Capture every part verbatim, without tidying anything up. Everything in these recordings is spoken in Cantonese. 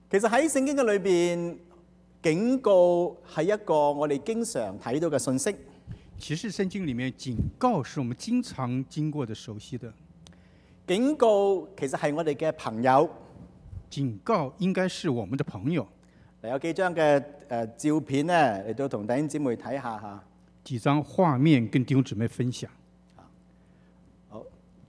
其實喺聖經嘅裏邊，警告係一個我哋經常睇到嘅信息。 其實聖經裡面警告是我們經常經過的、熟悉的。 警告其實係我哋嘅朋友。 警告應該是我們的朋友。 嚟有幾張嘅誒照片咧，嚟到同弟兄姊妹睇下嚇。 幾張畫面跟弟兄姊妹分享。 好，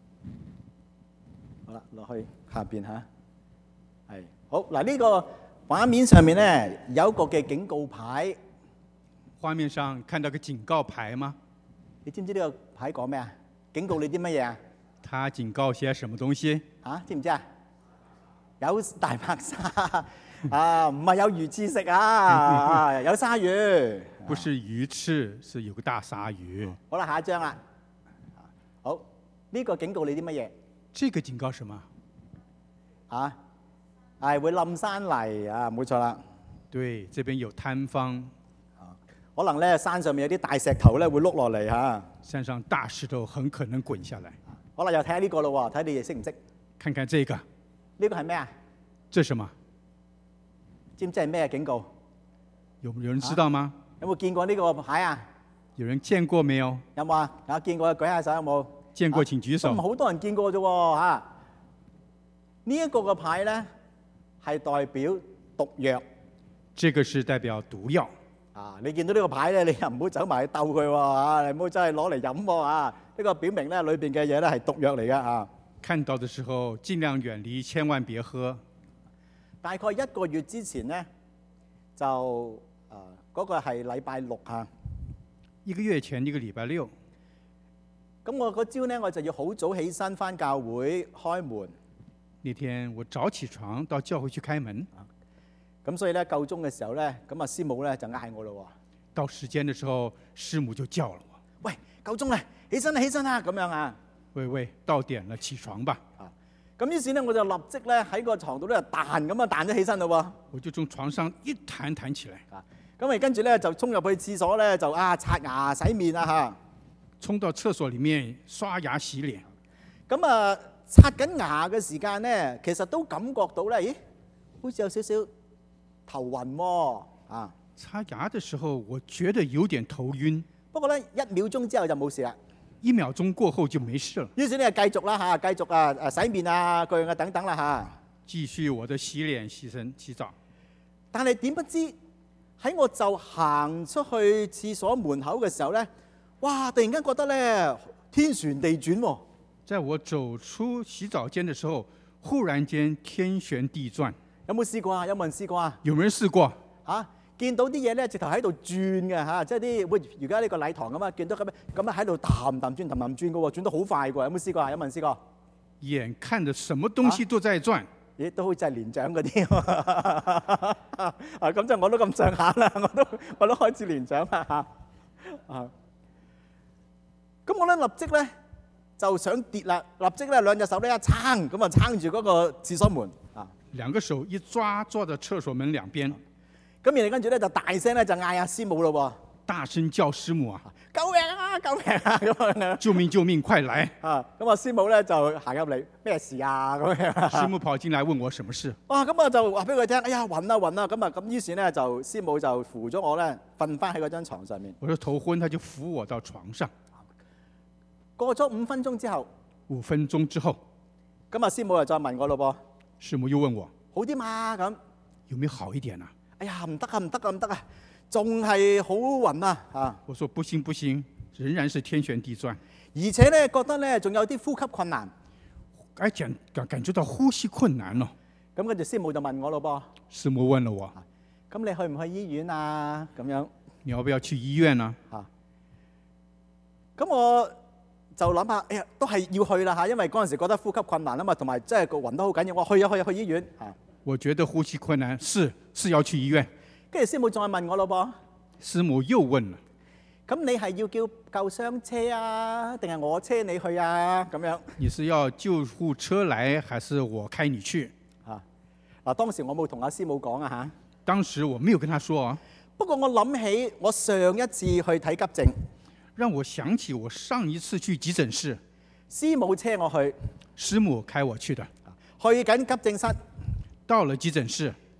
好啦，落去下邊嚇。係好嗱，呢個畫面上面咧有一個嘅警告牌。 畫面上看到個警告牌嗎？ 你知唔知呢個牌講咩啊？警告你啲乜嘢啊？ 它警告些什麼東西？ 啊，知唔知啊？有大白鯊啊，唔係有魚翅食啊，有鯊魚。 不是魚翅，是有個大鯊魚。 好啦，下一張啦。好，呢個警告你啲乜嘢？ 這個警告什麼？ 啊，係會冧山泥啊，冇錯啦。 對，這邊有坍方。 可能咧山上面有啲大石頭咧會碌落嚟嚇。 山上大石頭很可能滾下來。 好啦，又睇下呢個咯喎，睇你哋識唔識？ 看看這個。 呢個係咩啊？ 這是什麼？ 知唔知係咩警告？ 有有人知道嗎？ 啊、有冇見過呢個牌啊？ 有人見過沒有？ 有冇啊？有見過舉下手有冇？ 見過請舉手。 咁好、啊、多人見過啫喎嚇。呢一個嘅牌咧係代表毒藥。 這個是代表毒藥。 啊！你見到呢個牌咧，你又唔好走埋去鬥佢喎嚇，你唔好真係攞嚟飲喎嚇。呢個表明咧裏邊嘅嘢咧係毒藥嚟嘅嚇。 看到嘅時候，盡量遠離，千萬別喝。 大概一個月之前咧，就誒嗰、呃那個係禮拜六嚇。 一個月前一個禮拜六。 咁我嗰朝咧，我就要好早起身返教會開門。 那天我早起床到教會去開門。 咁所以咧夠鐘嘅時候咧，咁啊師母咧就嗌我咯喎。 到時間嘅時候，師母就叫了我。 喂，夠鐘啦，起身啦，起身啦，咁樣啊。 喂喂，到點了，起床吧。 啊，咁於是咧我就立即咧喺個床度咧彈咁啊彈咗起身咯喎。 我就從床上一彈彈起來。 啊，咁啊跟住咧就衝入去廁所咧就啊刷牙洗面啊嚇。 衝到廁所裡面刷牙洗臉。 咁啊刷緊牙嘅時間咧，其實都感覺到咧，咦，好似有少少頭暈喎，啊！ 刷牙的時候，我覺得有點頭暈。 不過咧，一秒鐘之後就冇事啦。 一秒鐘過後就沒事了。 於是咧繼續啦嚇，繼續啊誒洗面啊各樣啊等等啦嚇。 繼續我的洗臉、洗身、洗澡。 但係點不知喺我就行出去廁所門口嘅時候咧，哇！突然間覺得咧天旋地轉喎。 在我走出洗澡間嘅時候，忽然間天旋地轉。 有冇試過啊？有冇人試過啊？ 有冇人試過？ 嚇、啊！見到啲嘢咧，直頭喺度轉嘅嚇，即係啲喂，而家呢個禮堂咁啊，見到咁樣咁樣喺度氹氹轉、氹氹轉嘅喎，轉得好快嘅喎。有冇試過啊？有冇人試過？ 眼看着什麼東西都在轉。 啊、咦，都好似係年長嗰啲啊！咁就我都咁上下啦，我都我都開始年長啦嚇。啊！咁我咧立即咧就想跌啦，立即咧兩隻手咧一撐，咁啊撐住嗰個廁所門啊。 兩個手一抓，抓到廁所門兩邊。 咁然後跟住咧就大聲咧就嗌阿師母咯喎， 大聲叫師母啊！ 救命啊！救命啊！咁樣救命救命，快來！ 啊！咁啊師母咧就行入嚟，咩事啊？咁樣。 師母跑進來問我什麼事。 哇！咁我就話俾佢聽，哎呀暈啊暈啊！咁啊咁於是咧就師母就扶咗我咧瞓翻喺嗰張牀上面。 我說頭昏，他就扶我到床上。 過咗五分鐘之後， 五分鐘之後， 咁啊師母又再問我咯噃。 師母又問我好啲嘛咁？ 有沒有好一點啊？ 哎呀唔得啊唔得啊唔得啊，仲係好暈啊啊！ 我說不行不行，仍然是天旋地轉， 而且咧覺得咧仲有啲呼吸困難， 哎感感感覺到呼吸困難咯。 咁跟住師母就問我咯噃。 師母問了我， 咁你去唔去醫院啊？咁樣你要不要去醫院啊？ 啊，咁我就諗下，哎呀，都係要去啦嚇，因為嗰陣時覺得呼吸困難啊嘛，同埋即係個暈得好緊要，我去啊去啊去醫院啊。 我覺得呼吸困難，是是要去醫院。 跟住師母再問我咯噃， 師母又問了， 咁你係要叫救傷車啊，定係我車你去啊？咁樣你是要救護車來，還是我開你去？ 啊，嗱，當時我冇同阿師母講啊嚇。 當時我沒有跟他說啊。 不過我諗起我上一次去睇急症， 讓我想起我上一次去急診室， 師母車我去， 師母開我去的， 去緊急症室， 到了急診室，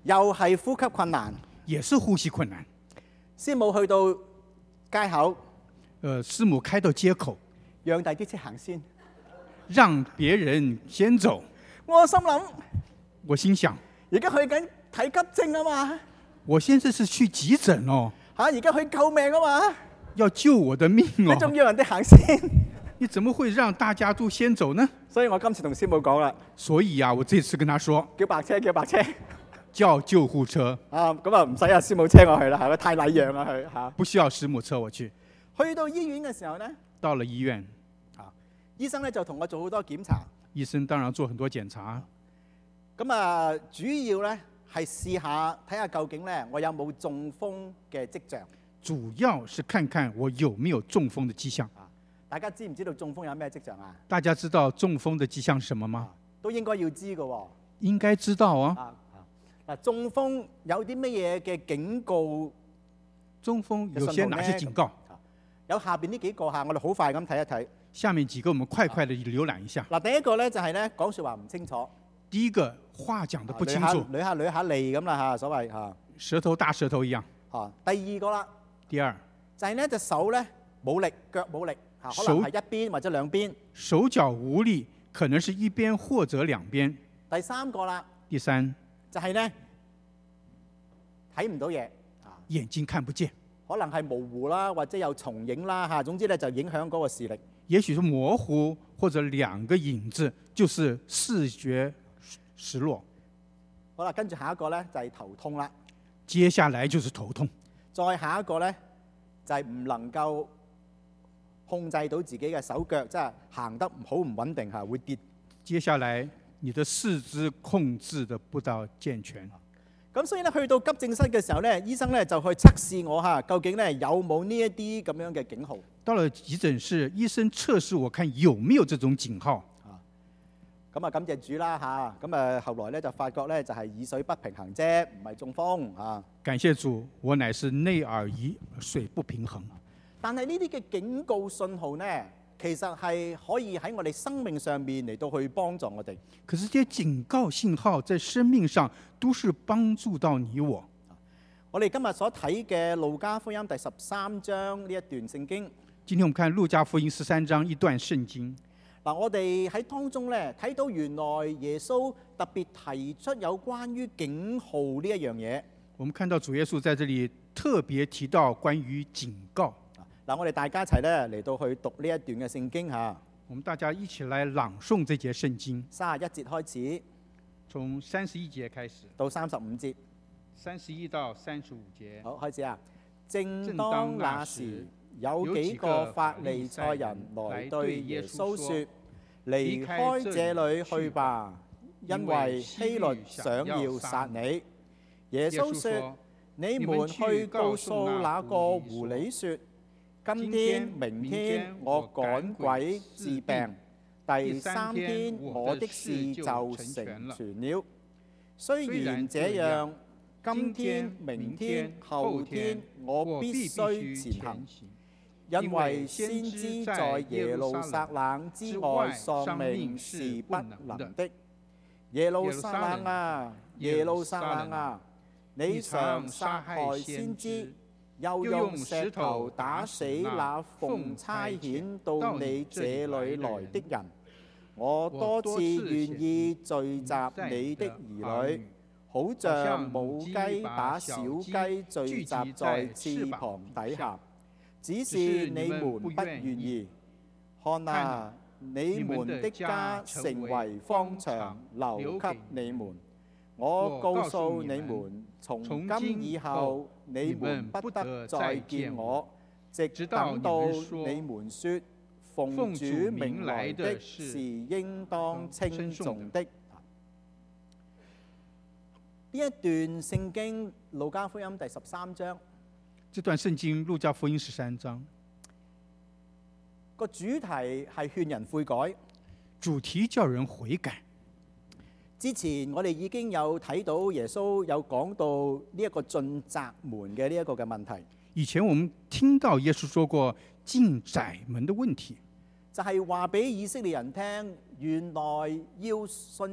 又係呼吸困難。 也是呼吸困難。 師母去到街口， 呃，師母開到街口， 讓第啲車行先。 讓別人先走。 我心諗， 我心想， 而家去緊睇急症啊嘛， 我現在是去急診哦， 嚇而家去救命啊嘛， 要救我的命你仲哦， 要人哋行先。 你怎麼會讓大家都先走呢？ 所以我今次同師母講啦， 所以啊，我這次跟他說， 叫白車，叫白車。 叫救護車， 啊，咁啊唔使阿師母車我去啦，係咪太禮讓啦佢嚇？ 不需要師母車我去。 去到醫院嘅時候咧， 到了醫院， 啊，醫生咧就同我做好多檢查。 醫生當然做很多檢查， 咁啊，主要咧係試下睇下究竟咧我有冇中風嘅跡象。 主要是看看我有沒有中風的跡象。 啊，大家知唔知道中風有咩跡象啊？ 大家知道中風的跡象是什麼嗎？ 啊都應該要知嘅喎。 應該知道啊。 啊嗱，中風有啲乜嘢嘅警告？ 中風有些哪些警告？ 有下邊呢幾個嚇，我哋好快咁睇一睇。 下面幾個我們快快地瀏覽一下。 嗱，第一個咧就係咧講説話唔清楚。 第一個話講得不清楚， 捋下捋下脷咁啦嚇，所謂嚇。 舌頭大舌頭一樣。 嚇，第二個啦。 第二就係呢隻手咧冇力，腳冇力嚇，可能係一邊或者兩邊。 手腳無力，可能是一邊或者兩邊。 第三個啦。 第三就係咧睇唔到嘢啊， 眼睛看不見， 可能係模糊啦，或者有重影啦嚇，總之咧就影響嗰個視力。 也許是模糊或者兩個影子，就是視覺失落。 好啦，跟住下一個咧就係頭痛啦。 接下來就是頭痛。 再下一個咧就係唔能夠控制到自己嘅手腳，即係行得好唔穩定嚇，會跌。 接下來你的四肢控制得不到健全。 咁所以咧去到急症室嘅時候咧，醫生咧就去測試我嚇，究竟咧有冇呢一啲咁樣嘅警號。 到了急診室，醫生測試我看有沒有這種警號。 咁啊感謝主啦嚇，咁啊後來咧就發覺咧就係耳水不平衡啫，唔係中風啊。 感謝主，我乃是內耳耳水不平衡。 但係呢啲嘅警告信號呢，其實係可以喺我哋生命上面嚟到去幫助我哋。 可是這些警告信號在生命上都是幫助到你我。 我哋今日所睇嘅路加福音第十三章呢一段聖經。 今天我們看路加福音十三章一段聖經。 嗱，我哋喺當中咧睇到原來耶穌特別提出有關於警號呢一樣嘢。 我們看到主耶穌在這裡特別提到關於警告。 嗱，我哋大家一齊咧嚟到去讀呢一段嘅聖經嚇。 我們大家一起來朗誦這節聖經。 三十一節開始， 從三十一節開始到三十五節。 三十一到三十五節。 好，開始啊！正當那時，有幾個法利賽人來對耶穌說：離開這裡去吧，因為希律想要殺你。耶穌說：你們去告訴那個狐狸說：今天、明天我趕鬼治病，第三天我的事就成全了。雖然這樣，今天、明天、後天我必須前行，因為先知在耶路撒冷之外喪命是不能的。耶路撒冷啊，耶路撒冷啊，你常殺害先知，又用石頭打死那奉差遣到你這裡來的人。我多次願意聚集你的兒女，好像母雞把小雞聚集在翅膀底下，只是你們不願意。看啊，你們的家成為荒場，留給你們。我告訴你們，從今以後，你們不得再見我，直等到你們說奉主名來的是應當稱頌的。呢一段聖經路加福音第十三章， 這段聖經路加福音十三章個主題係勸人悔改， 主題叫人悔改。 之前我哋已經有睇到耶穌有講到呢一個進窄門嘅呢一個嘅問題。 以前我們聽到耶穌說過進窄門的問題， 就係話俾以色列人聽，原來要信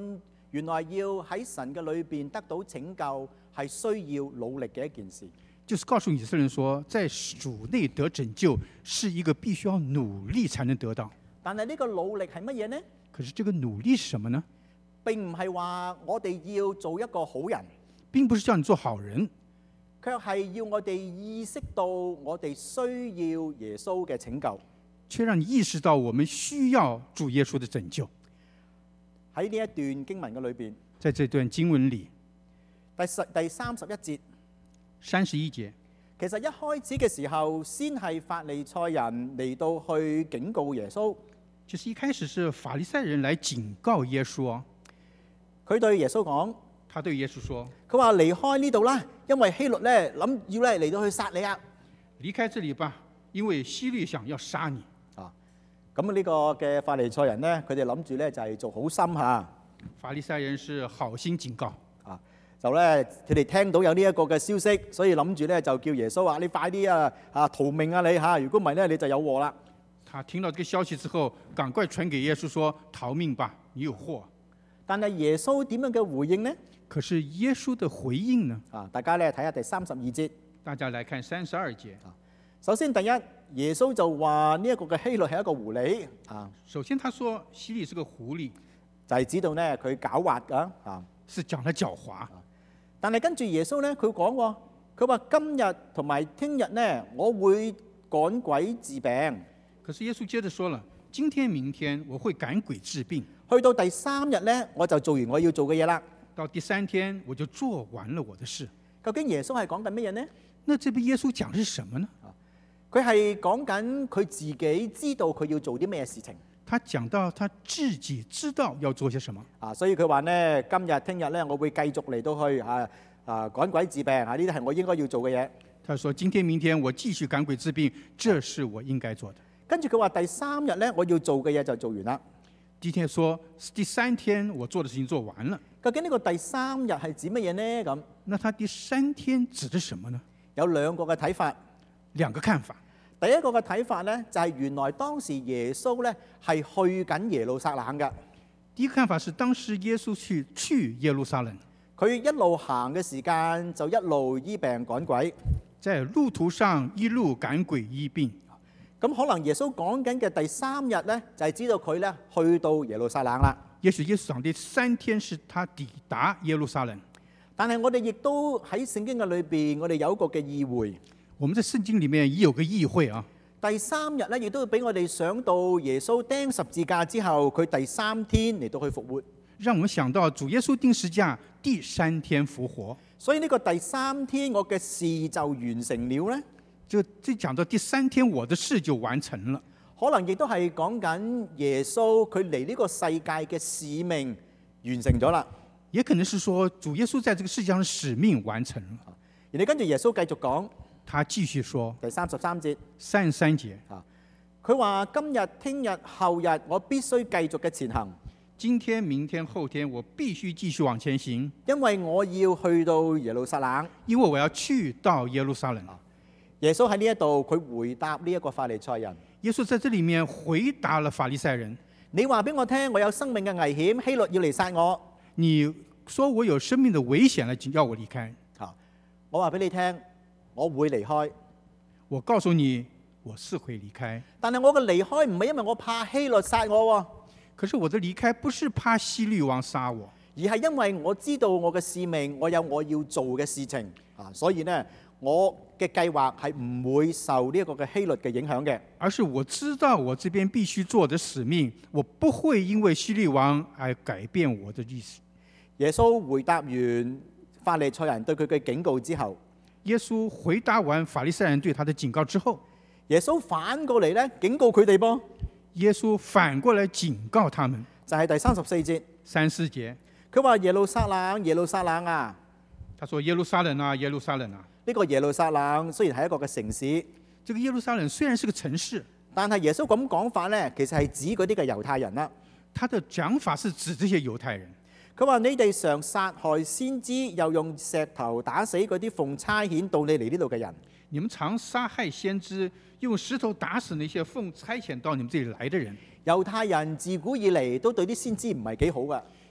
原來要喺神嘅裏邊得到拯救，係需要努力嘅一件事。 就是告訴以色列人說，在主內得拯救是一個必須要努力才能得到。 但係呢個努力係乜嘢呢？ 可是這個努力是什麼呢？ 並唔係話我哋要做一個好人， 並不是叫你做好人， 卻係要我哋意識到我哋需要耶穌嘅拯救， 卻讓你意識到我們需要主耶穌的拯救。 喺呢一段經文嘅裏邊， 在這段經文裡， 第十第三十一節。 三十一節， 其實一開始嘅時候，先係法利賽人嚟到去警告耶穌。 就是一開始是法利賽人來警告耶穌啊。 佢對耶穌講， 他對耶穌說： 佢話離開呢度啦，因為希律咧諗要咧嚟到去殺你啊！ 離開這裡吧，因為希律想要殺你。 啊，咁呢個嘅法利賽人咧，佢哋諗住咧就係做好心嚇。 法利賽人是好心警告。 就咧，佢哋聽到有呢一個嘅消息，所以諗住咧就叫耶穌話：你快啲啊啊逃命啊你嚇！如果唔係咧，你就有禍啦。 他聽到這個消息之後，趕快傳給耶穌說：逃命吧，你有禍。 但係耶穌點樣嘅回應呢？ 可是耶穌的回應呢？ 啊，大家咧睇下第三十二節。 大家來看三十二節。 首先第一，耶穌就話呢一個嘅希律係一個狐狸啊。 首先，他說希律是個狐狸， 就係知道咧佢狡猾㗎啊， 是講他狡猾。 但係跟住耶穌咧，佢講喎，佢話今日同埋聽日咧，我會趕鬼治病。 可是耶穌接着說了：今天、明天我會趕鬼治病。 去到第三日咧，我就做完我要做嘅嘢啦。 到第三天我就做完了我的事。 究竟耶穌係講緊乜嘢呢？ 那這邊耶穌講的是什麼呢？ 佢係講緊佢自己知道佢要做啲咩事情。 他講到他自己知道要做些什麼啊，所以佢話呢，今日、聽日咧，我會繼續嚟到去啊啊趕鬼治病啊，呢啲係我應該要做嘅嘢。 他說：今天、明天我繼續趕鬼治病，這是我應該做的。 跟住佢話第三日咧，我要做嘅嘢就做完啦。 第一天說第三天我做的事情做完了。 究竟呢個第三日係指乜嘢呢？咁， 那他第三天指的什麼呢？ 有兩個嘅睇法， 兩個看法。 第一個嘅睇法咧，就係原來當時耶穌咧係去緊耶路撒冷嘅。 第一個看法是當時耶穌去去耶路撒冷， 佢一路行嘅時間就一路醫病趕鬼， 在路途上一路趕鬼醫病。 咁可能耶穌講緊嘅第三日咧，就係知道佢咧去到耶路撒冷啦。 也許耶穌講第三天是他抵達耶路撒冷， 但係我哋亦都喺聖經嘅裏邊，我哋有一個嘅意會。 我們在聖經裡面也有個意會啊。 第三日咧，亦都會俾我哋想到耶穌釘十字架之後，佢第三天嚟到去復活。 讓我們想到主耶穌釘十字架第三天復活。 所以呢個第三天我嘅事就完成了咧。 就即講到第三天我的事就完成了。 可能亦都係講緊耶穌佢嚟呢個世界嘅使命完成咗啦。 也可能是說主耶穌在這個世界上的使命完成了。 然後跟住耶穌繼續講。 他繼續說第三十三節， 三十三節， 佢話今日、聽日、後日，我必須繼續嘅前行。 今天、明天、後天，我必須繼續往前行， 因為我要去到耶路撒冷。 因為我要去到耶路撒冷。 耶穌喺呢一度，佢回答呢一個法利賽人。 耶穌在這裡面回答了法利賽人： 你話俾我聽，我有生命嘅危險，希律要嚟殺我。 你說我有生命的危險了，要我離開。 我話俾你聽。我會離開， 我告訴你，我是會離開。 但係我嘅離開唔係因為我怕希律殺我， 可是我的離開不是怕希律王殺我， 而係因為我知道我嘅使命，我有我要做嘅事情啊，所以呢，我嘅計劃係唔會受呢一個嘅希律嘅影響嘅。 而是我知道我這邊必須做的使命，我不會因為希律王而改變我的意思。 耶穌回答完法利賽人對佢嘅警告之後。 耶穌回答完法利賽人對他的警告之後， 耶穌反過嚟咧警告佢哋噃。 耶穌反過來警告他們， 就係第三十四節。 三四節， 佢話耶路撒冷，耶路撒冷啊！ 他說耶路撒冷啊，耶路撒冷啊！ 呢個耶路撒冷雖然係一個嘅城市， 這個耶路撒冷雖然是個城市， 但係耶穌咁講法咧，其實係指嗰啲嘅猶太人啦。 他的講法是指這些猶太人。 佢話：你哋常殺害先知，又用石頭打死嗰啲奉差遣到你嚟呢度嘅人。 你們常殺害先知，用石頭打死那些奉差遣到你們這裡來的人。 猶太人自古以嚟都對啲先知唔係幾好噶。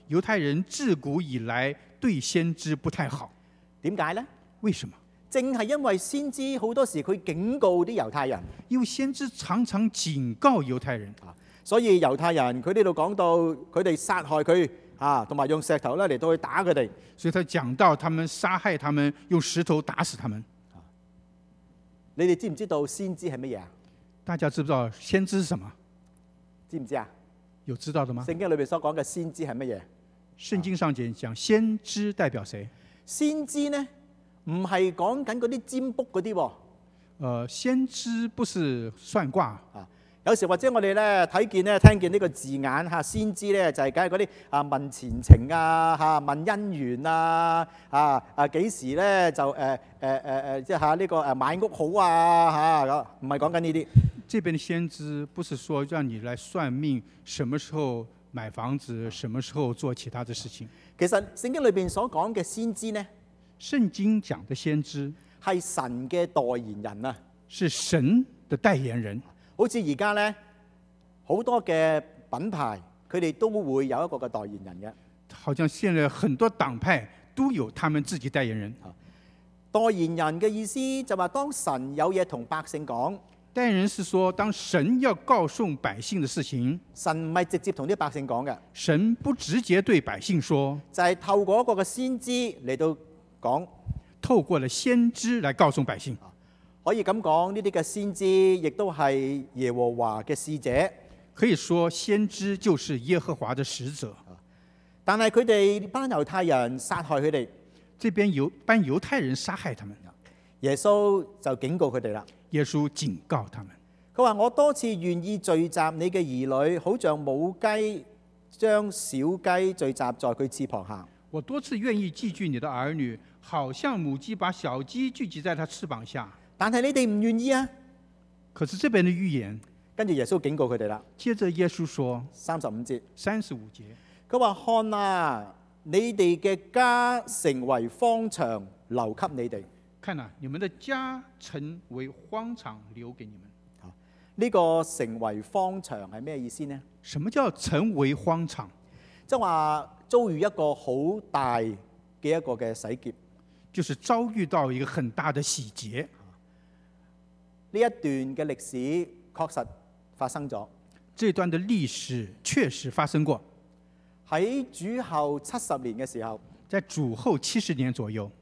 犹太人自古以來對先知不太好。 點解呢？ 為什麼？ 正係因為先知好多時佢警告啲猶太人， 因為先知常常警告猶太人， 所以猶太人佢呢度講到佢哋殺害佢啊，同埋用石頭咧嚟到去打佢哋。 所以他講到他們殺害他們，用石頭打死他們。 你哋知唔知道先知係乜嘢啊？ 大家知不知道先知是什麼？ 知唔知啊？ 有知道的嗎？ 聖經裏邊所講嘅先知係乜嘢？ 聖經上講講先知代表誰？ 先知呢，唔係講緊嗰啲占卜嗰啲喎。 呃，先知不是算卦啊。有時或者我哋咧睇見咧聽見呢個字眼嚇，先知咧就係梗係嗰啲啊問前程啊嚇，問姻緣啊啊啊幾時咧就誒誒誒誒即係嚇呢個誒買屋好啊嚇，唔係講緊呢啲。 這邊的先知不是說讓你來算命，什麼時候買房子，什麼時候做其他的事情。 其實聖經裏邊所講嘅先知呢， 聖經講的先知係神嘅代言人啊， 是神的代言人。 好似而家咧好多嘅品牌，佢哋都會有一個嘅代言人嘅。 好像現在很多黨派都有他們自己代言人。 代言人嘅意思就話當神有嘢同百姓講。 代言人是說，當神要告訴百姓的事情， 神唔係直接同啲百姓講嘅， 神不直接對百姓說， 就係透過一個嘅先知嚟到講， 透過了先知來告訴百姓。 可以咁講，呢啲嘅先知亦都係耶和華嘅使者。 可以說先知就是耶和華的使者。 但係佢哋班猶太人殺害佢哋， 這邊猶班猶太人殺害他們， 耶穌就警告佢哋啦。 耶穌警告他們， 佢話：我多次願意聚集你嘅兒女，好像母雞將小雞聚集在佢翅膀下。 我多次願意寄居你的兒女，好像母雞把小雞聚集在它翅膀下。 但係你哋唔願意啊！ 可是這邊的預言， 跟住耶穌警告佢哋啦。 接着耶穌說， 三十五節， 三十五節， 佢話：看啊，你哋嘅家成為荒場，留給你哋。 看啊，你們的家成為荒場，留給你們。 呢個成為荒場係咩意思呢？ 什麼叫成為荒場？ 即係話遭遇一個好大嘅一個嘅洗劫， 就是遭遇到一個很大的洗劫。 呢一段嘅歷史確實發生咗。 這段的歷史確實發生過。 喺主後七十年嘅時候， 在主後七十年左右。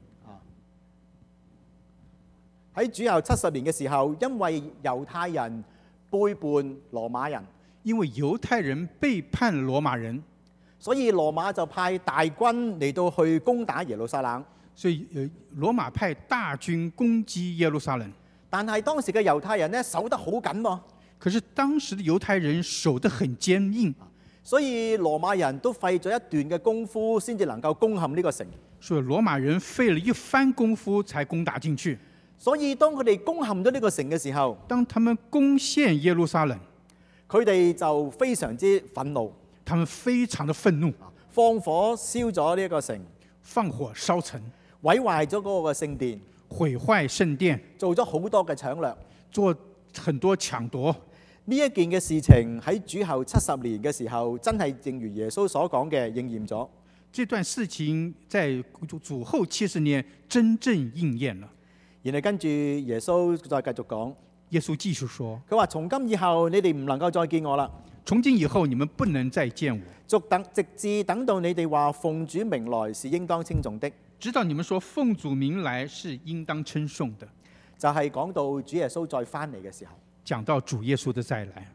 喺主後七十年嘅時候，因為猶太人背叛羅馬人， 因為猶太人背叛羅馬人， 所以羅馬就派大軍嚟到去攻打耶路撒冷。 所以，呃，羅馬派大軍攻擊耶路撒冷。 但係當時嘅猶太人呢，守得好緊喎。 可是當時的猶太人守得很堅硬， 所以羅馬人都費咗一段嘅功夫，先至能夠攻陷呢個城。 所以羅馬人費了一番功夫才攻打進去。 所以當佢哋攻陷咗呢個城嘅時候， 當他們攻陷耶路撒冷， 佢哋就非常之憤怒， 他們非常的憤怒， 放火燒咗呢一個城， 放火燒城， 毀壞咗嗰個聖殿， 毀壞聖殿， 做咗好多嘅搶掠， 做很多搶奪。 呢一件嘅事情喺主後七十年嘅時候，真係正如耶穌所講嘅應驗咗。 這段事情在主後七十年真正應驗了。 然後跟住耶穌再繼續講， 耶穌繼續說： 佢話從今以後你哋唔能夠再見我啦。 從今以後你們不能再見我。 直等直至等到你哋話奉主名來是應當稱頌的。 直到你們說奉主名來是應當稱頌的。 就係講到主耶穌再翻嚟嘅時候。 講到主耶穌的再來。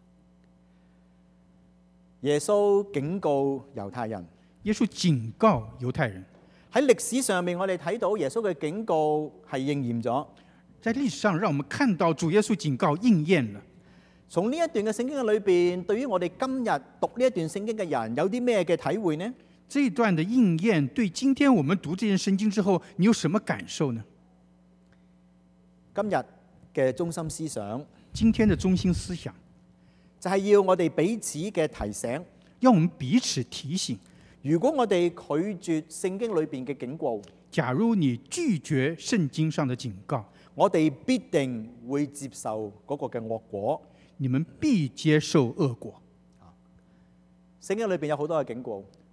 耶穌警告猶太人。 耶穌警告猶太人。 喺歷史上面，我哋睇到耶穌嘅警告係應驗咗。 在歷史上，讓我們看到主耶穌警告應驗了。 從呢一段嘅聖經嘅裏邊，對於我哋今日讀呢一段聖經嘅人，有啲咩嘅體會呢？ 這一段的應驗，對今天我們讀這件聖經之後，你有什麼感受呢？ 今日嘅中心思想， 今天的中心思想就係要我哋彼此嘅提醒， 要我們彼此提醒。 如果我哋拒絕聖經裏邊嘅警告， 假如你拒絕聖經上的警告， 我哋必定會接受嗰個嘅惡果。 你們必接受惡果。 聖經裏邊有好多嘅警告，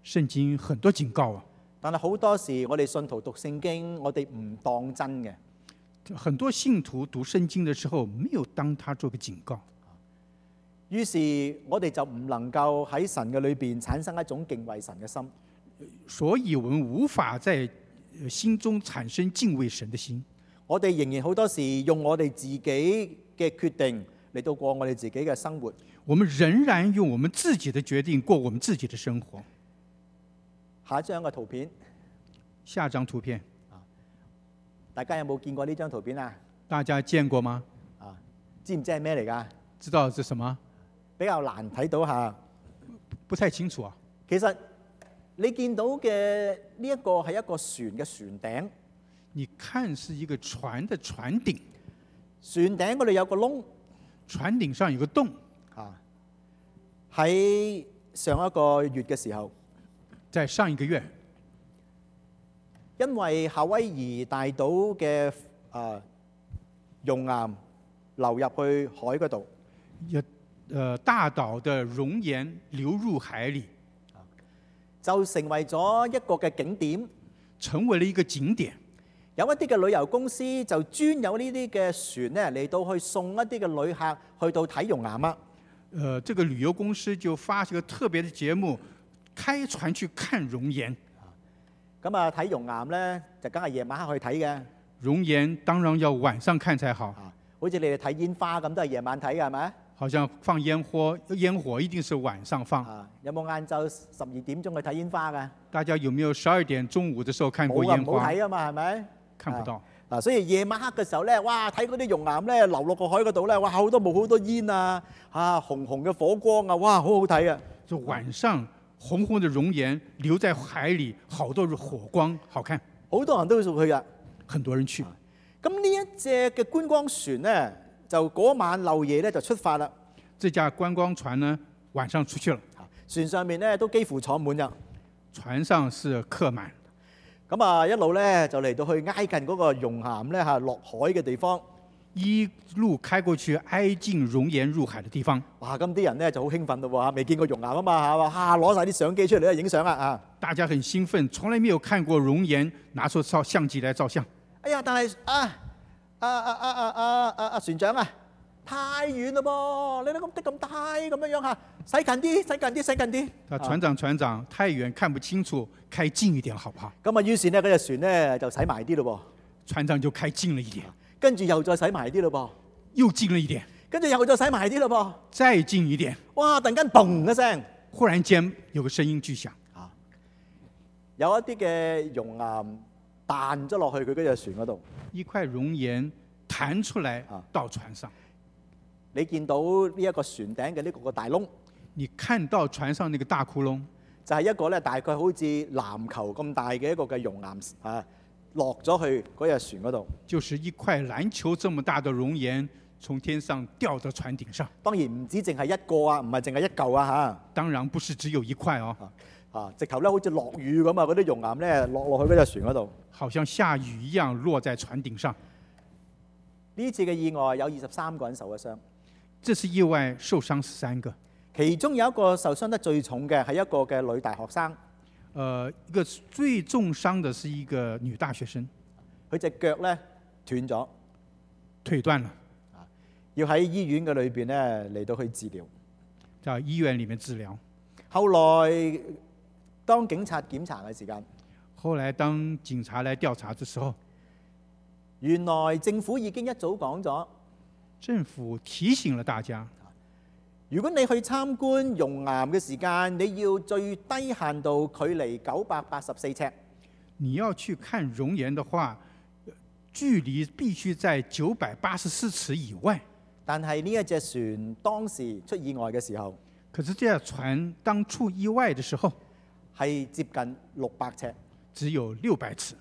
聖經很多警告啊， 但係好多時我哋信徒讀聖經，我哋唔當真嘅。 很多信徒讀聖經的時候，沒有當它做個警告， 於是我哋就唔能夠喺神嘅裏邊產生一種敬畏神嘅心。 所以我們無法在心中產生敬畏神的心。 我哋仍然好多時用我哋自己嘅決定嚟到過我哋自己嘅生活。 我們仍然用我們自己的決定過我們自己的生活。 下一張嘅圖片， 下張圖片， 大家有冇見過呢張圖片啊？ 大家見過嗎？ 啊，知唔知係咩嚟㗎？ 知道是什麼？ 比較難睇到下， 不太清楚啊。 其實你見到嘅呢一個係一個船嘅船頂。 你看是一個船的船頂， 船頂嗰度有個窿， 船頂上有個洞。 啊，喺上一個月嘅時候， 在上一個月， 因為夏威夷大島嘅啊熔岩流入去海嗰度， 有呃大島的熔岩流入海裏， 就成為咗一個嘅景點， 成為了一個景點。 有一啲嘅旅遊公司就專有呢啲嘅船咧嚟到去送一啲嘅旅客去到睇熔岩啊。 呃，這個旅遊公司就發一個特別的節目，開船去看熔岩。 咁啊，睇熔岩咧就梗係夜晚黑去睇嘅。 熔岩當然要晚上看才好。 啊，好似你哋睇煙花咁，都係夜晚睇嘅係咪？ 好像放煙火，煙火一定是晚上放。 啊，有冇晏晝十二點鐘去睇煙花㗎？ 大家有沒有十二點中午的時候看過煙花？ 冇啊，唔好睇啊嘛，係咪？ 看不到。 嗱，所以夜晚黑嘅時候咧，哇，睇嗰啲熔岩咧流落個海嗰度咧，哇，好多冇好多煙啊，啊，紅紅嘅火光啊，哇，好好睇啊！ 就晚上紅紅的熔岩流在海裡，好多火光，好看。 好多人都會去㗎， 很多人去。 咁呢一隻嘅觀光船咧，就嗰晚漏夜咧就出發啦。 這架觀光船呢，晚上出去了。 船上面咧都幾乎坐滿啦。 船上是客滿。 咁啊，一路咧就嚟到去挨近嗰個熔岩咧嚇落海嘅地方， 一路開過去挨近熔岩入海嘅地方。 哇！咁啲人咧就好興奮咯喎，未見過熔岩啊嘛嚇，嚇攞晒啲相機出嚟咧影相啊啊！ 大家很興奮，從來沒有看過熔岩，拿出照相機來照相。 哎呀！但係啊啊啊啊啊啊啊啊船長啊，太遠啦噃！你都咁的咁大咁樣樣嚇，駛近啲，駛近啲，駛近啲。 啊，船長船長，太遠看不清楚，開近一點好不好？ 咁啊，於是呢，嗰隻船咧就駛埋啲咯噃。 船長就開近了一點， 跟住又再駛埋啲咯噃， 又近了一點， 跟住又再駛埋啲咯噃， 再近一點。 哇！突然間嘣一聲， 忽然間有個聲音巨響， 啊，有一啲嘅熔岩彈咗落去佢嗰隻船嗰度， 一塊熔岩彈出來到船上。 你見到呢一個船頂嘅呢個個大窿， 你看到船上那個大窟窿， 就係一個咧大概好似籃球咁大嘅一個嘅熔岩啊，落咗去嗰隻船嗰度。 就是一塊籃球這麼大的熔岩從天上掉到船頂上。 當然唔止淨係一個啊，唔係淨係一嚿啊嚇。 當然不是只有一塊哦。 啊，直頭咧好似落雨咁啊！嗰啲熔岩咧落落去嗰隻船嗰度， 好像下雨一樣落在船頂上。 呢次嘅意外有二十三個人受咗傷。 這次意外受傷十三個， 其中有一個受傷得最重嘅係一個嘅女大學生。 呃，一個最重傷的是一個女大學生， 佢隻腳咧斷咗， 腿斷了， 要喺醫院嘅裏邊咧嚟到去治療， 在醫院裡面治療。 後來當警察檢查嘅時間， 後來當警察來調查嘅時候， 原來政府已經一早講咗。 政府提醒了大家， 如果你去參觀熔岩嘅時間，你要最低限度距離九百八十四尺。 你要去看熔岩的話，距離必須在九百八十四尺以外。 但係呢一隻船當時出意外嘅時候， 可是這架船當出意外嘅時候， 係接近六百尺， 只有六百尺。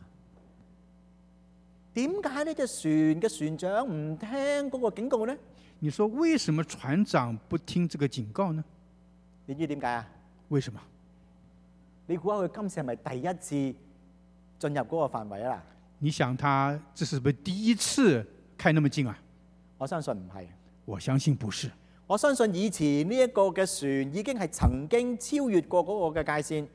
點解呢隻船嘅船長唔聽嗰個警告呢？ 你說為什麼船長不聽這個警告呢？ 你知點解啊？ 為什麼？ 你估下佢今次係咪第一次進入嗰個範圍啊？ 你想他這是不是第一次開那麼近啊？ 我相信唔係。 我相信不是。 我相信以前呢一個嘅船已經係曾經超越過嗰個嘅界線。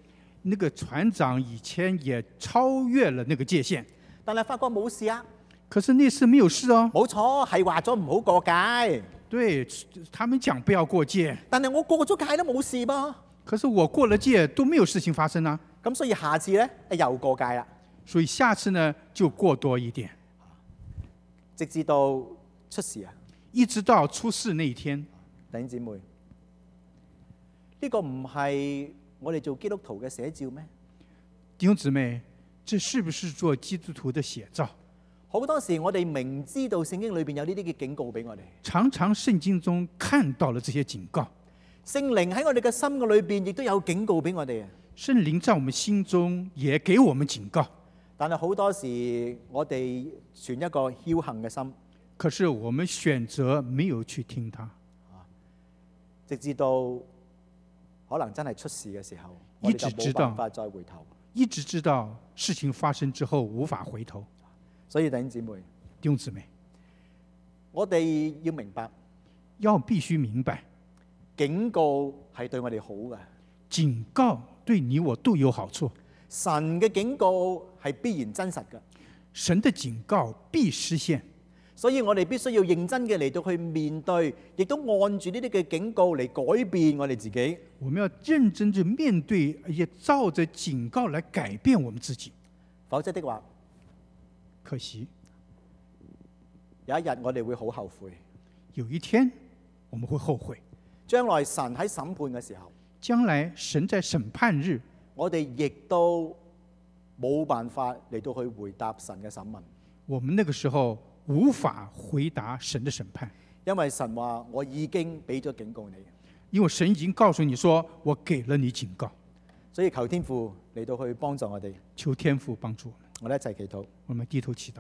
那个船长以前也超越了那个界限， 但係發覺冇事啊， 可是那次没有事哦。 冇錯，係話咗唔好過界， 对他们讲不要過界， 但係我過咗界都冇事噃。 可是我過了界都沒有事情發生啊。 咁所以下次咧又過界啦， 所以下次呢就過多一點， 直至到出事啊！ 一直到出事那一天。 弟兄姊妹，呢個唔係我哋做基督徒嘅寫照咩？ 弟兄姊妹，這是不是做基督徒的寫照？ 好多時我哋明知道聖經裏邊有呢啲嘅警告俾我哋， 常常聖經中看到了這些警告， 聖靈喺我哋嘅心嘅裏邊亦都有警告俾我哋。 聖靈在我們心中也給我們警告， 但係好多時我哋存一個僥倖嘅心， 可是我們選擇沒有去聽他， 直至到可能真係出事嘅時候，我哋就冇辦法再回頭。 一直知道事情發生之後無法回頭。 所以弟兄姊妹， 弟兄姊妹， 我哋要明白， 要必須明白， 警告係對我哋好嘅， 警告對你我都有好處。 神嘅警告係必然真實嘅， 神的警告必實現。 所以我哋必須要認真嘅嚟到去面對，亦都按住呢啲嘅警告嚟改變我哋自己。 我們要認真地面對，也照着警告來改變我們自己。 否則的話， 可惜有一日我哋會好後悔。 有一天我們會後悔。 將來神喺審判嘅時候， 將來神在審判日， 我哋亦都冇辦法嚟到去回答神嘅審問。 我們那個時候無法回答神的審判， 因為神話我已經俾咗警告你， 因為神已經告訴你說我給了你警告。 所以求天父嚟到去幫助我哋， 求天父幫助我們。 我哋一齊祈禱。 我們低頭祈禱。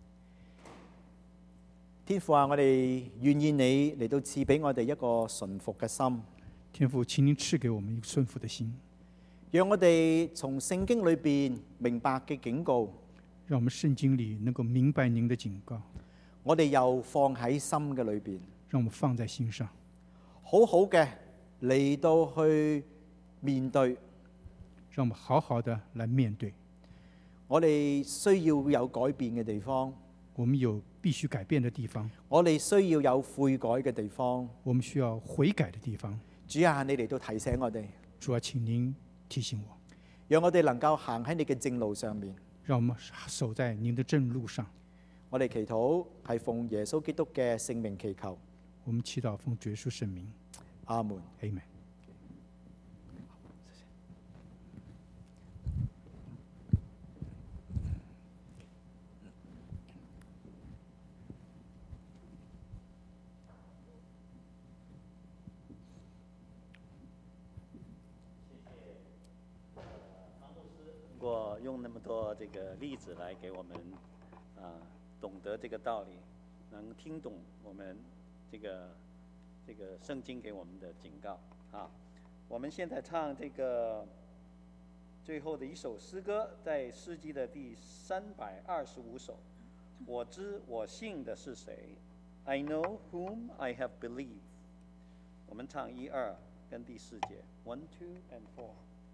天父啊，我哋願意你嚟到賜俾我哋一個順服嘅心。 天父，請您賜給我們一個順服的心， 讓我哋從聖經裏邊明白嘅警告， 讓我們聖經裏能夠明白您的警告， 我哋又放喺心嘅裏邊， 讓我們放在心上， 好好嘅嚟到去面對。 讓我們好好的來面對。 我哋需要有改變嘅地方， 我們有必須改變的地方， 我哋需要有悔改嘅地方。 我們需要悔改的地方。 主啊，你嚟到提醒我哋。 主啊，請您提醒我， 讓我哋能夠行喺你嘅正路上面。 讓我們守在您的正路上。 我哋祈禱係奉耶穌基督嘅聖名祈求。 我們祈禱奉主耶穌聖名。 阿門。 阿門。 过用那么多这个例子来给我们啊懂得这个道理，能听懂我们这个这个圣经给我们的警告啊。我们现在唱这个最后的一首诗歌，在诗集的第三百二十五首。我知我信的是谁 ？I know whom I have believed。我们唱一二跟第四节 ，one two and four。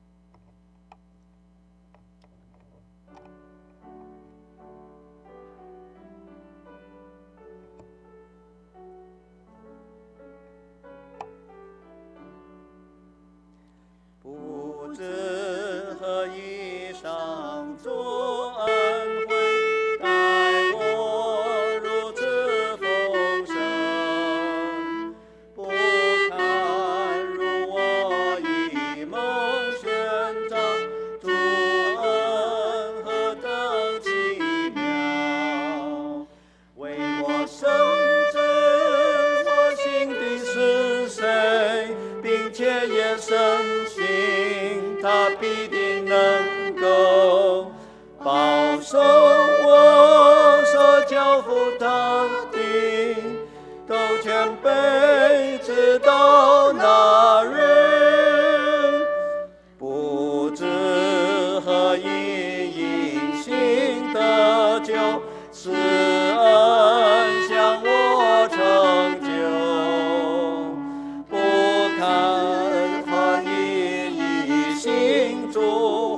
不知何以上主恩惠，待我如此丰盛，不堪如我一梦寻找，主恩何等奇妙，为我深知我信的是谁，并且也深信他必定能够保守我所交付他的，都全备直到那日。不知何以因信得救，是恩向我成就，不堪何以以信主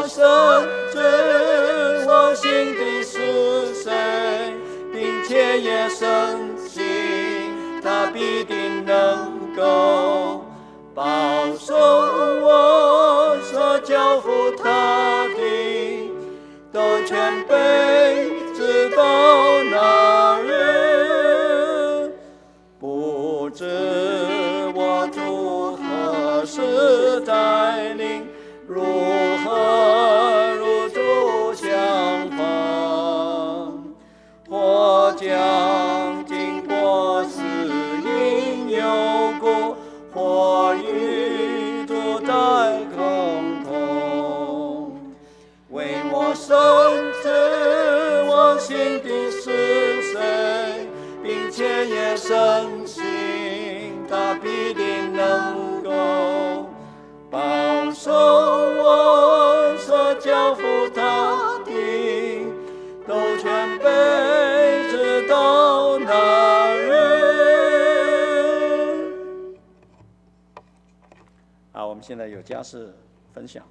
我深知我心底是谁，并且也深信他必定能够保守我所交付他的，都全备直到那日。不知我主何时带领，如何入主相逢，或将经过死荫幽谷，或与主在空空。为我深知我心底是谁，并且也深信他必定能够保守我所交付他的，都全备直到那日。 好，我们现在有家事分享。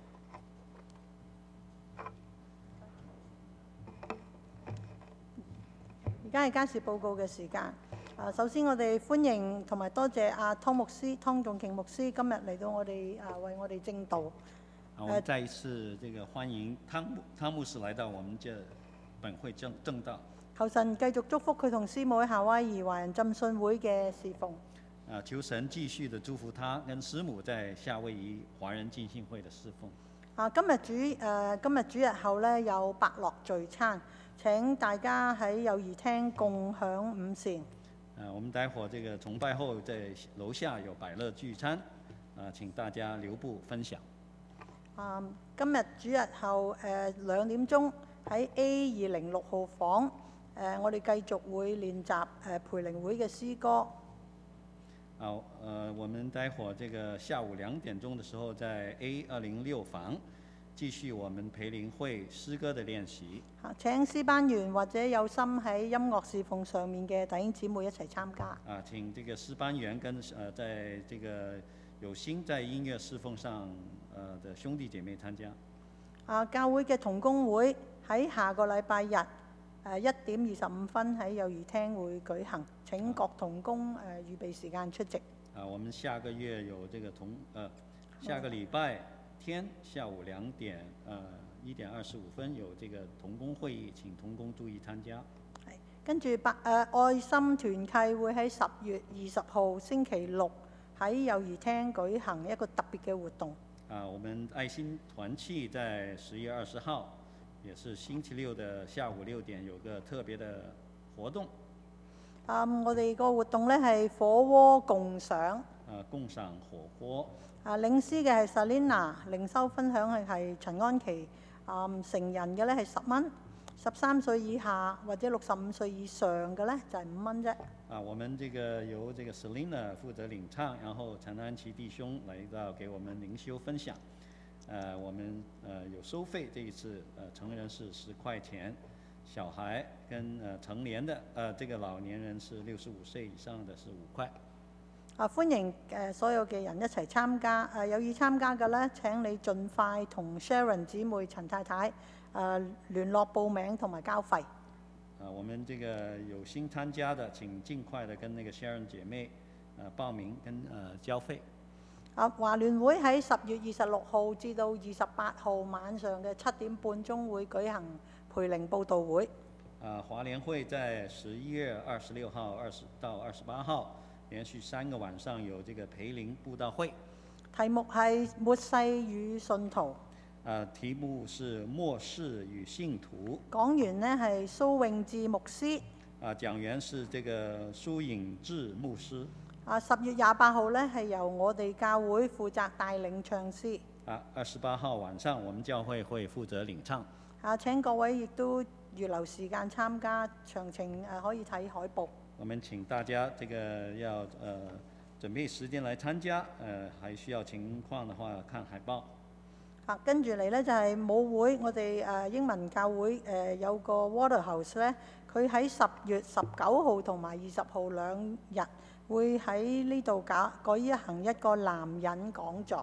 而家係家事報告嘅時間。啊，首先我哋歡迎同埋多謝阿湯牧師、湯仲瓊牧師今日嚟到我哋啊，為我哋證道。 啊，我们再一次这个欢迎汤牧汤牧师来到我们这本会正正道。 求神繼續祝福佢同師母喺夏威夷華人浸信會嘅侍奉。 啊，求神繼續的祝福他跟師母在夏威夷華人浸信會的侍奉。 啊，今日主誒、呃、今日主日後咧有伯樂聚餐，請大家喺友誼廳共享午膳。 啊，我們待會這個崇拜後在樓下有百樂聚餐，啊，請大家留步分享。 啊，今日主日後誒兩點鐘喺 A 二零六號房，誒、呃、我哋繼續會練習誒培靈會嘅詩歌。 好，呃，我們待會這個下午兩點鐘的時候，在 A 二零六房繼續我們培靈會詩歌的練習。 啊，請詩班員或者有心喺音樂侍奉上面嘅弟兄姊妹一齊參加。 啊，請這個詩班員跟呃，在這個有心在音樂侍奉上呃的兄弟姐妹參加。 啊，教會嘅同工會喺下個禮拜日誒一點二十五分喺友誼廳會舉行，請各同工誒、呃、預備時間出席。 啊，我們下個月有這個同呃，下個禮拜天下午兩點呃一點二十五分有這個同工會議，請同工注意參加。 係，跟住百誒愛心團契會喺十月二十號星期六喺友誼廳舉行一個特別嘅活動。 啊，我們愛心團契在十月二十號，也是星期六的下午六點有個特別的活動。 啊、嗯，我哋個活動咧係火鍋共賞。 啊，共賞火鍋。 啊，領詩嘅係 Selina， 靈修分享係係陳安琪。啊、嗯，成人嘅咧係十蚊，十三歲以下或者六十五歲以上嘅咧就係五蚊啫。 啊，我們這個由這個 Selina 負責領唱，然後陳安琪弟兄來到給我們靈修分享。呃，我們呃有收費，這一次呃成人是十塊錢，小孩跟呃成年的呃這個老年人是六十五歲以上的是五塊。 啊，歡迎誒所有嘅人一齊參加。誒有意參加嘅咧，請你盡快同 Sharon 姊妹、陳太太誒聯絡報名同埋交費。 啊，我們這個有心參加的，請盡快的跟那個 Sharon 姐妹呃報名跟呃交費。 啊，華聯會喺十月二十六號至到二十八號晚上嘅七點半鐘會舉行培靈佈道會。 啊，華聯會在十一月二十六號二十到二十八號，連續三個晚上有這個培靈佈道會。 題目係末世與信徒。 啊，題目是末世與信徒。 講員呢係蘇永志牧師。 啊，講員是這個蘇永志牧師。 啊，十月廿八號呢係由我哋教會負責帶領唱詩。 啊，二十八號晚上我們教會會負責領唱。 啊，請各位亦都預留時間參加，詳情誒可以睇海報。 我們請大家這個要呃準備時間來參加，呃還需要情況的話看海報。 啊，跟住嚟呢就係舞會，我哋誒英文教會誒有個 Waterhouse 咧，佢喺十月十九號同埋二十號兩日會喺呢度搞舉行一個男人講座。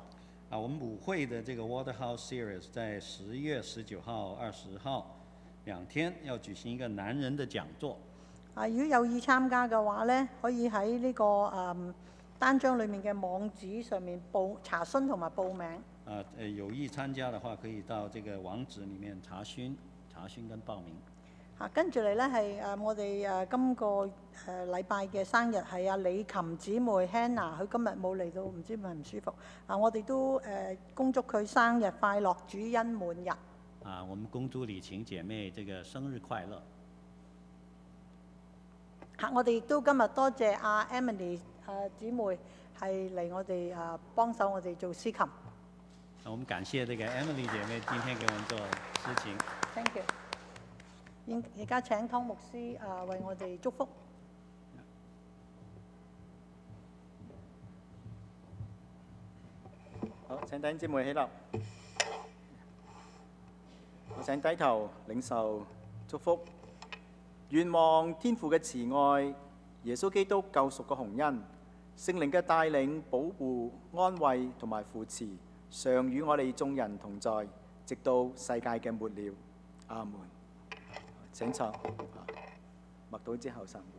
啊，我们舞会的这个 Waterhouse Series 在十月十九號、二十號兩天要舉行一個男人的講座。 啊，如果有意參加嘅話咧，可以喺呢、這個誒、嗯、單張裡面嘅網址上面報查詢同埋報名。 啊，誒有意參加嘅話，可以到這個網址裡面查詢、查詢跟報名。 啊，跟住嚟咧係誒我哋誒今個誒禮拜嘅生日係阿李琴姊妹 Hannah， 佢今日冇嚟到，唔知係咪唔舒服。啊，我哋都誒恭祝佢生日快樂，主恩滿日。 啊，我們恭祝李琴姐妹這個生日快樂。 嚇！我哋亦都今日多謝阿 Emily 誒姊妹係嚟我哋誒幫手我哋做司琴。 我們感謝這個 Emily 姐妹今天給我們做司琴。 Thank you。現而家請湯牧師誒為我哋祝福。 好，請弟兄姊妹起立。我請低頭領受祝福。願望天父嘅慈愛、耶穌基督救贖嘅洪恩、聖靈嘅帶領、保護、安慰同埋扶持，常與我哋眾人同在，直到世界嘅末了。阿門。請坐。默禱之後神會。